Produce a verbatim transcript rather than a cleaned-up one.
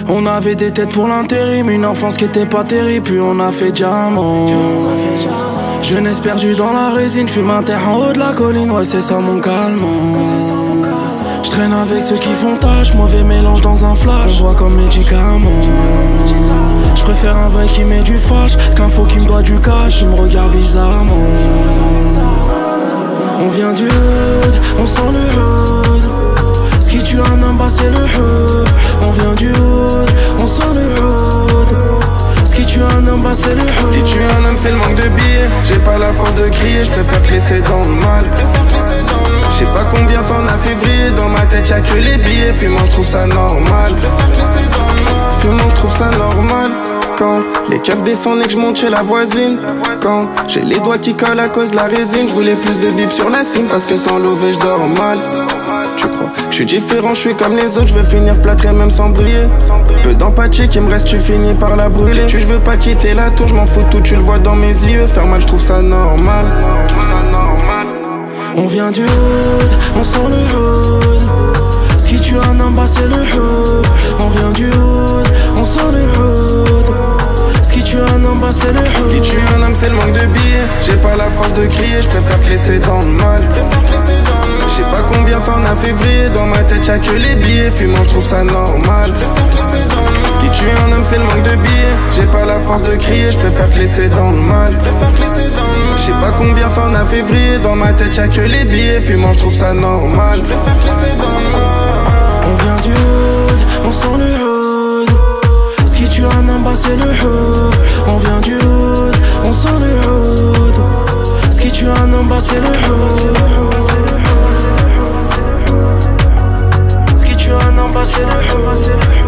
On avait des têtes pour l'intérim, une enfance qui était pas terrible, puis on a fait diamant. Jeunesse perdue dans la résine, fume un terre en haut de la colline, ouais c'est ça mon calmant. J'traîne avec ceux qui font tâche, mauvais mélange dans un flash, on boit comme médicament. J'préfère un vrai qui met du fâche qu'un faux qui me doit du cash, il me regarde bizarrement. On vient du hood, on sent le hood. Ce qui tue un homme, bah c'est le hood. On vient du hood, on sent le hood. Ce qui tue un homme, bah c'est le hood. Ce qui tue un homme, c'est le manque de billets. J'ai pas la force de crier, j'préfère te laisser dans le mal. J'sais pas combien t'en as février, dans ma tête y'a que les billets. Fumant, j'trouve ça normal. Fumant, j'trouve ça normal. Quand les keufs descendent et que j'monte chez la voisine. Quand j'ai les doigts qui collent à cause de la résine. J'voulais plus de bip sur la cime parce que sans lever j'dors mal. Tu crois que j'suis différent, j'suis comme les autres, j'veux finir plâtré même sans briller. Peu d'empathie qui me reste, tu finis par la brûler. Tu j'veux pas quitter la tour, j'm'en fous tout, tu le vois dans mes yeux. Faire mal, j'trouve ça normal. On vient du hood, on sent le hood. Ce qui tue un homme, bah c'est le hood. On vient du hood, on sent le hood. Ce qui tue un homme, bah c'est le hood. Ce qui tue un homme, c'est le manque de billets. J'ai pas la force de crier, j'préfère te laisser dans le mal. J'sais pas combien t'en as février, dans ma tête y'a que les billets. Fumant, j'trouve ça normal. Ce qui tue un homme, c'est le manque de billets. J'ai pas la force de crier, j'préfère te laisser dans le mal. J'sais pas combien t'en as février, dans ma tête y'a que les billets. Fumant, j'trouve ça normal. On vient du hood, on sent le hood. Ce qui tue un homme, bah c'est le hood. On vient du hood, on sent le hood. Ce qui tue un homme, bah c'est le hood. Ce qui tue un homme, bah c'est le hood.